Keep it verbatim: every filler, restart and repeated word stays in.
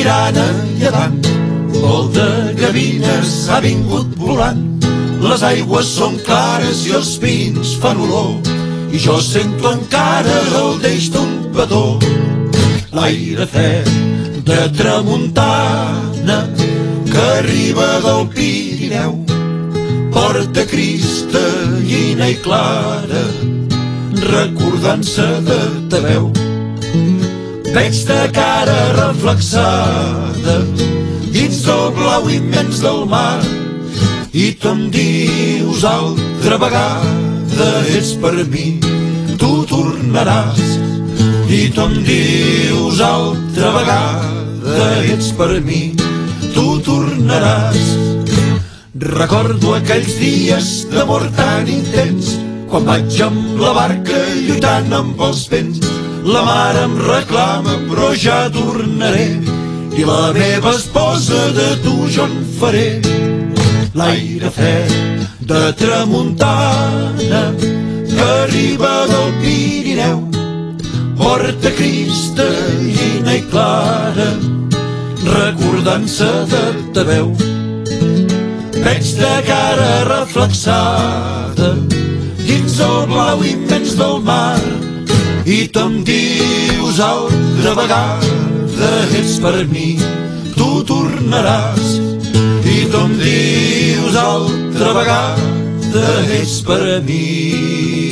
mirant a llevant, vol de gavines ha vingut volant. Les aigües són clares i els pins fan olor, i jo sento encara el deix d'un petó. L'aire fred de tramuntana que arriba del Pirineu porta cristal·lina i clara, recordant-se de ta veu. Veig ta cara reflexada dins del blau immens del mar, i tu em dius altra vegada ets per mi, tu tornaràs. I tu em dius altra vegada ets per mi, tu tornaràs. Recordo aquells dies d'amor tan intens, quan vaig amb la barca lluitant amb els vents. La mar em reclama però ja tornaré, i la meva esposa de tu jo en faré. L'aire fred de tramuntana que arriba del Pirineu porta cristal·lina i clara, recordant-se de ta veu. Veig ta cara reflexada dins el blau immens del mar, i tu em dius altra vegada ets per mi, tu tornaràs. I tu em dius altra vegada ets per mi.